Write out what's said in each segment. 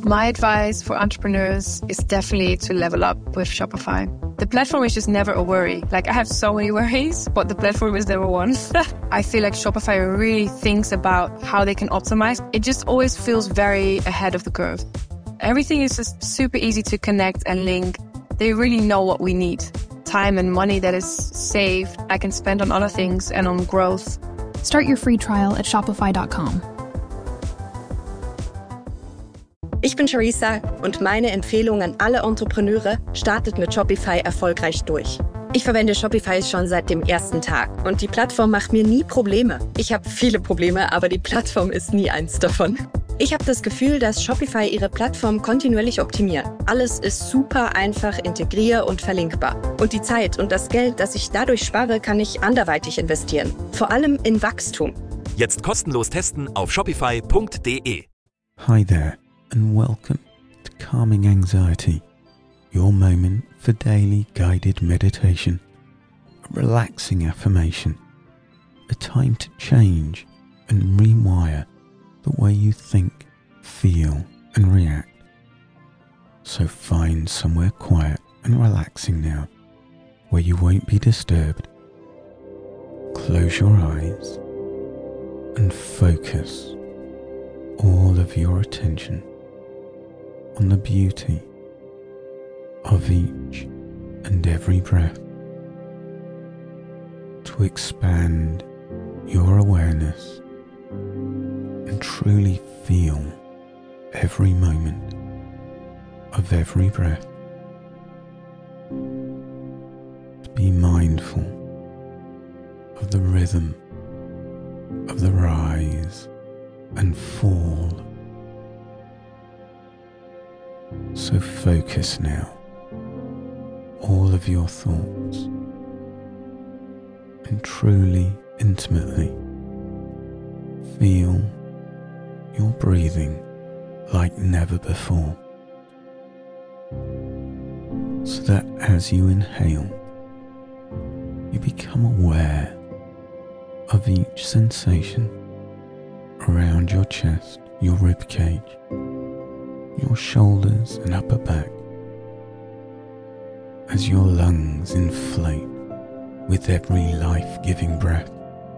My advice for entrepreneurs is definitely to level up with Shopify. The platform is just never a worry. Like, I have so many worries, but the platform is never one. I feel like Shopify really thinks about how they can optimize. It just always feels very ahead of the curve. Everything is just super easy to connect and link. They really know what we need. Time and money that is saved, I can spend on other things and on growth. Start your free trial at shopify.com. Ich bin Charissa und meine Empfehlung an alle Entrepreneure: startet mit Shopify erfolgreich durch. Ich verwende Shopify schon seit dem ersten Tag und die Plattform macht mir nie Probleme. Ich habe viele Probleme, aber die Plattform ist nie eins davon. Ich habe das Gefühl, dass Shopify ihre Plattform kontinuierlich optimiert. Alles ist super einfach integrier- und verlinkbar. Und die Zeit und das Geld, das ich dadurch spare, kann ich anderweitig investieren. Vor allem in Wachstum. Jetzt kostenlos testen auf shopify.de. Hi there and welcome to Calming Anxiety, your moment for daily guided meditation, a relaxing affirmation, a time to change and rewire the way you think, feel and react. So find somewhere quiet and relaxing now, where you won't be disturbed. Close your eyes and focus all of your attention on the beauty of each and every breath, to expand your awareness and truly feel every moment of every breath. To be mindful of the rhythm of the rise and fall. So focus now all of your thoughts and truly, intimately feel your breathing like never before, so that as you inhale, you become aware of each sensation around your chest, your rib cage, your shoulders and upper back, as your lungs inflate with every life-giving breath,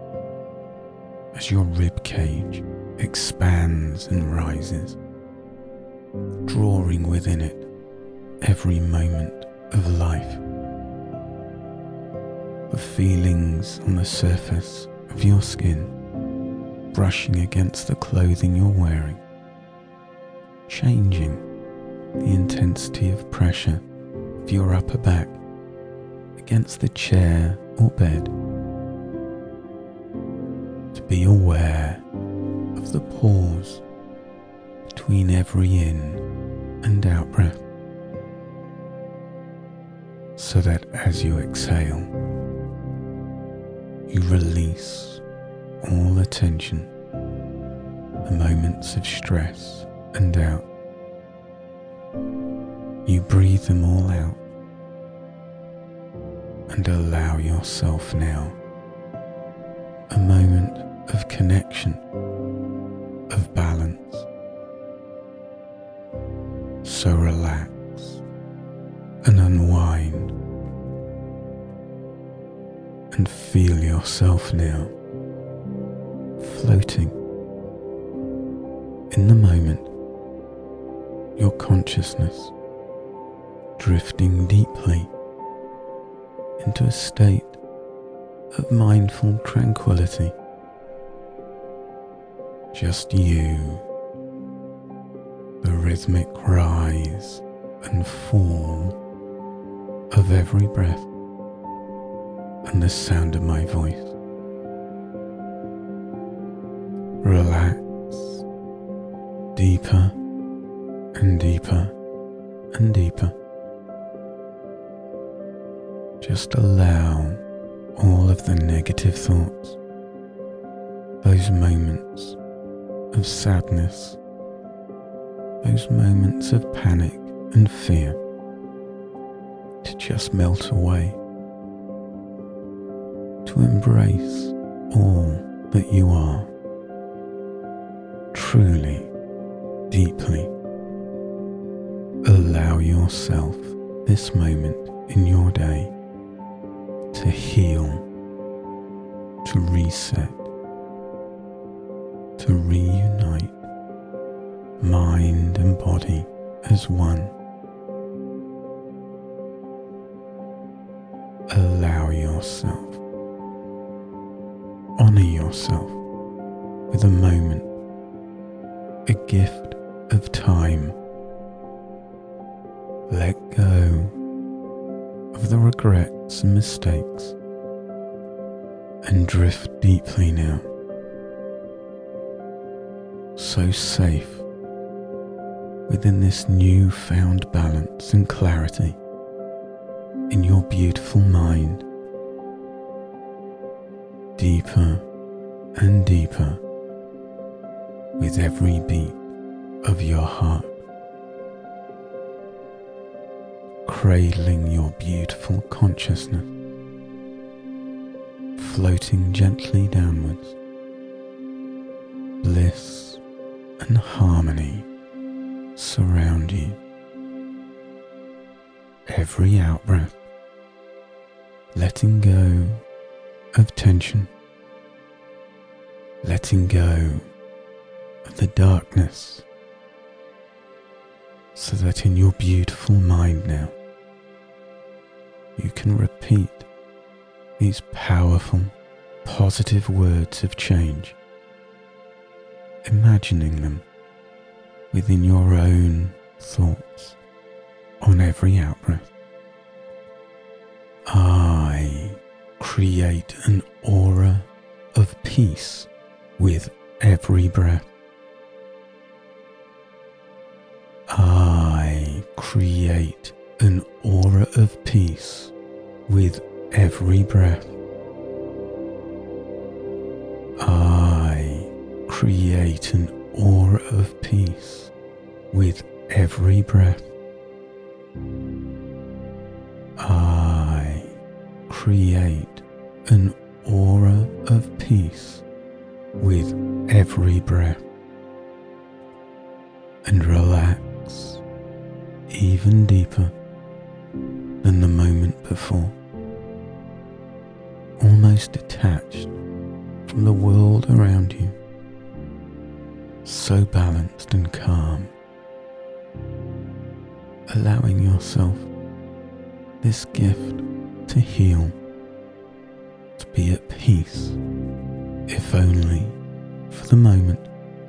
as your rib cage expands and rises, drawing within it every moment of life. The feelings on the surface of your skin brushing against the clothing you're wearing, changing the intensity of pressure of your upper back against the chair or bed. To be aware of the pause between every in and out breath, so that as you exhale, you release all the tension, the moments of stress and doubt. You breathe them all out and allow yourself now a moment of connection, of balance. So relax and unwind and feel yourself now floating in the moment, your consciousness drifting deeply into a state of mindful tranquility. Just you, the rhythmic rise and fall of every breath, and the sound of my voice. Relax deeper and deeper and deeper. Just allow all of the negative thoughts, those moments of sadness, those moments of panic and fear, to just melt away, to embrace all that you are, truly, deeply Allow yourself this moment in your day to heal, to reset, to reunite mind and body as one. Allow yourself, honor yourself with a moment, a gift of time. Let go of the regrets and mistakes and drift deeply now. So safe within this new-found balance and clarity in your beautiful mind. Deeper and deeper with every beat of your heart. Cradling your beautiful consciousness, floating gently downwards. Bliss and harmony surround you. Every out-breath, letting go of tension, letting go of the darkness, so that in your beautiful mind now, you can repeat these powerful, positive words of change, imagining them within your own thoughts on every out-breath. I create an aura of peace with every breath. I create an aura of peace with every breath. I create an aura of peace with every breath. I create an aura of peace with every breath. And relax even deeper than the moment before, almost detached from the world around you, so balanced and calm, allowing yourself this gift to heal, to be at peace, if only for the moment.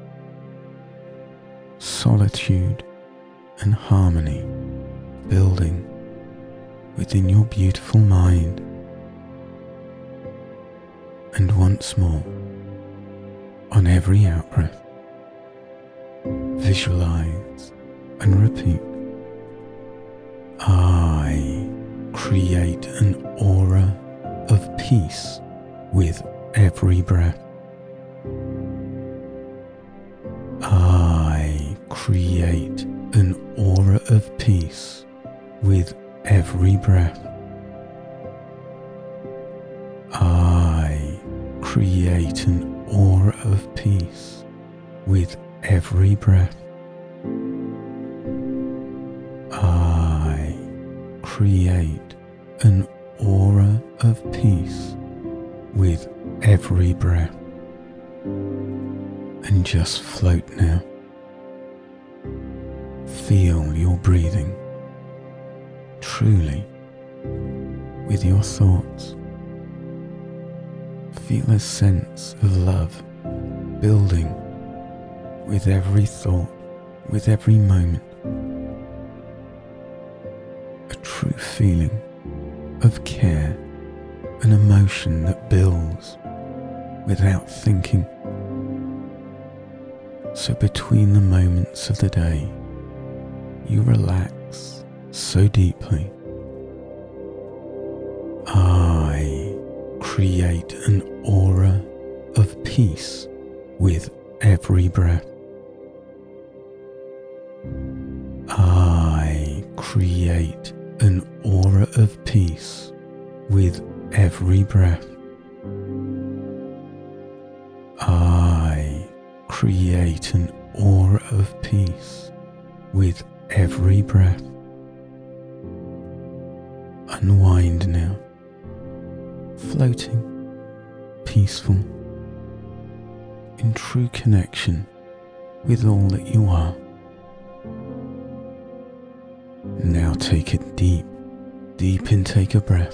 Solitude and harmony building within your beautiful mind. And once more, on every out-breath, visualize and repeat. I create an aura of peace with every breath. I create an aura of peace with every breath. I create an aura of peace with every breath. I create an aura of peace with every breath. And just float now. Feel your breathing truly with your thoughts. Feel a sense of love building with every thought, with every moment. A true feeling of care, an emotion that builds without thinking. So between the moments of the day, you relax so deeply. I create an aura of peace with every breath. I create an aura of peace with every breath. I create an aura of peace with every breath. Unwind now, floating, peaceful, in true connection with all that you are. Now take a deep intake of breath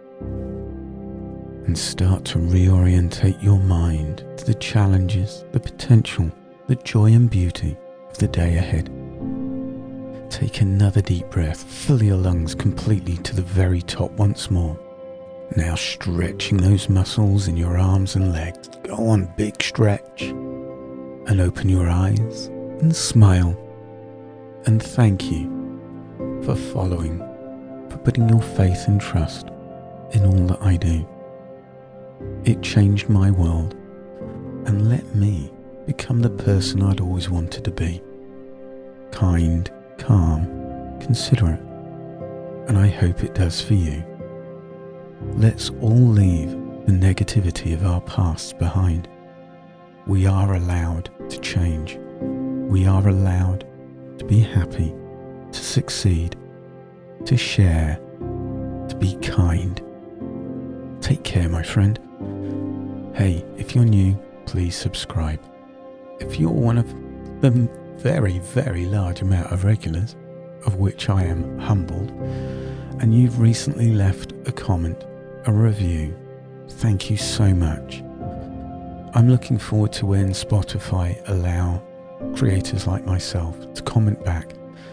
and start to reorientate your mind to the challenges, the potential, the joy and beauty of the day ahead. Take another deep breath, fill your lungs completely to the very top once more. Now stretching those muscles in your arms and legs. Go on, big stretch. And open your eyes and smile. And thank you for following, for putting your faith and trust in all that I do. It changed my world and let me become the person I'd always wanted to be. Kind, calm, considerate, and I hope it does for you. Let's all leave the negativity of our pasts behind. We are allowed to change. We are allowed to be happy, to succeed, to share, to be kind. Take care, my friend. Hey, if you're new, please subscribe. If you're one of the very, very large amount of regulars, of which I am humbled, and you've recently left a comment, a review, thank you so much. I'm looking forward to when Spotify allow creators like myself to comment back.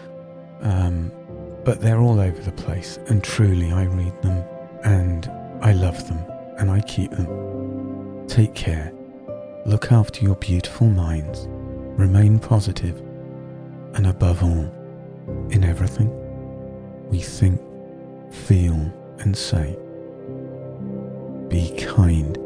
But they're all over the place, and truly I read them and I love them and I keep them. Take care. Look after your beautiful minds. Remain positive. And above all, in everything we think, feel and say, be kind.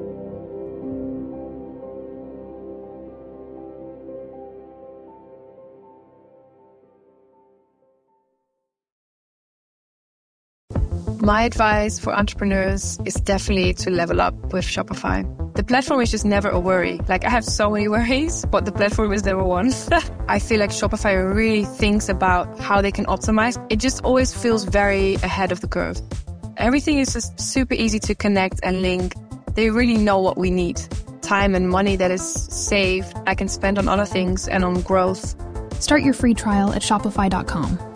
My advice for entrepreneurs is definitely to level up with Shopify. The platform is just never a worry. Like, I have so many worries, but the platform is never one. I feel like Shopify really thinks about how they can optimize. It just always feels very ahead of the curve. Everything is just super easy to connect and link. They really know what we need. Time and money that is saved, I can spend on other things and on growth. Start your free trial at Shopify.com.